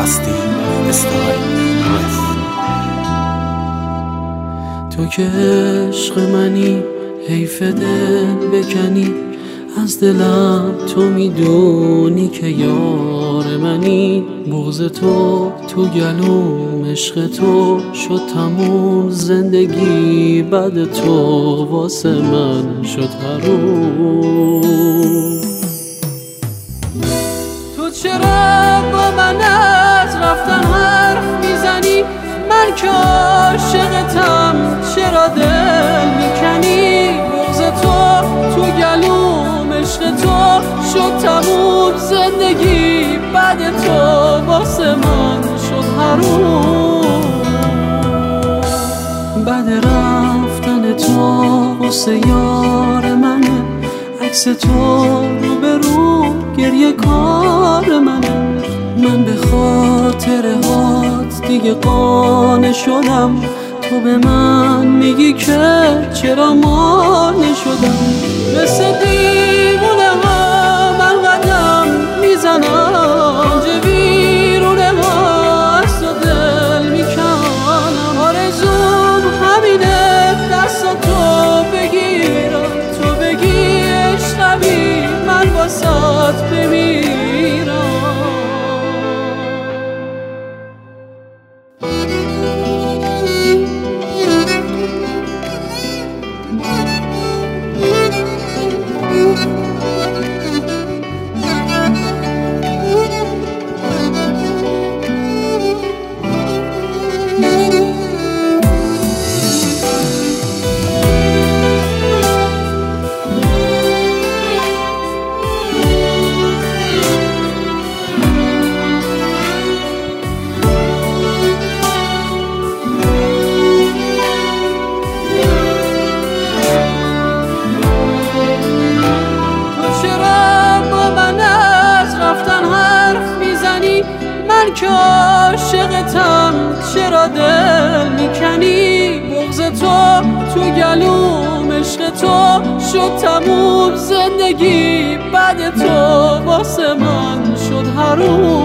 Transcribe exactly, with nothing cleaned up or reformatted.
هستی استایل رف. تو که عشق منی حیف دل بکنی، از دلم تو میدونی که یار منی. بغض تو تو گلوم عشق تو شد تموم، زندگی بعد تو واسه من شد حروم. تو چرا با من از رفتن حرف میزنی؟ من که عاشقتم چرا دل میکنی؟ بغض تو تو گلوم عشق تو شد تموم، زندگی بعد تو واسه من شد حروم. بعد رفتن تو واسه یار منه، عکس تو رو به رو گریه کار منه. من به خاطر هات دیگه قانع شدم، تو به من میگی که چرا مانع شدم. مثل دیوونه ها من قدم میزنم، چه ویرونه ها از تو دل میکنم. آرزوم همینه دستا تو بگیرم، تو بگی عشقمی من واسات بمیرم. من که عاشقتم چرا دل میکنی؟ بغض تو تو گلوم عشق تو شد تموم، زندگی بعد تو واسه من شد حروم.